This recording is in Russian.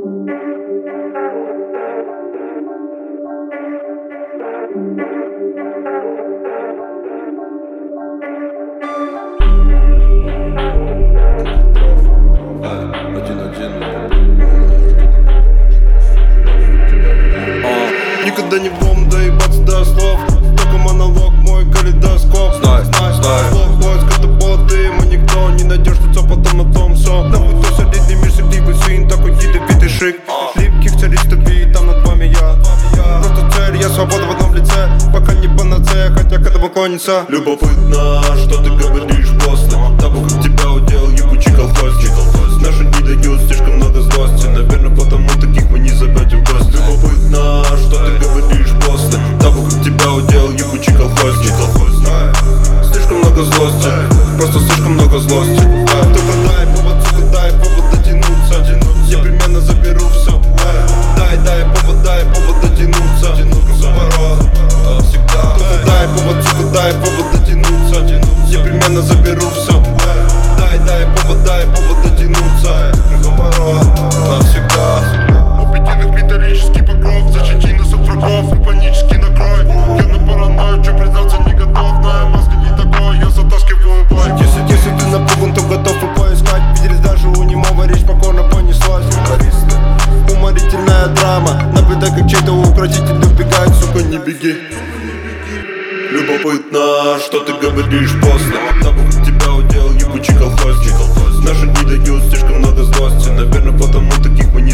Никогда не будем доебаться до слов, только монолог, мой калейдоскоп. Знай, слов, поиск это боты, мы никто не найдешь лицо, потом на том все. Нахуй то солидный мир, сективый свин, такой ядовитый шик. Липких царистов и там над вами я. Просто цель, я свобода в одном лице, пока не панацея, хотя к этому клонится. Любопытно, что ты говоришь после того, как тебя уделал ебучий колхозник. Наши не дают слишком много злости, наверное, потому таких мы не зовете в гости. Любопытно, что ты говоришь после того, как тебя уделал ебучий колхозник. Слишком много злости, просто слишком много злости. Только дай повод, сука, дай повод дотянуться, непременно заберу все. Дай повод дотянуться, всегда. Только дай повод, сука, дай повод дотянуться, непременно заберу все. Дай повод дотянуться, навсегда. Убедительных металлический покров, защити нас от врагов и панически накрой. Я на паранойю, че признаться не готов, но я маска не такой, я затаскиваю бой. Если ты напуган, то готов и поискать. Виделись даже у немого, речь покорно понеслась. Уморительная драма, наблюдай, как чей-то укротитель убегает, сука, не беги. Любопытно, что ты говоришь после того, как тебя уделал ебучий колхозник. Наши не дают слишком много злости, наверное, потому таких мы не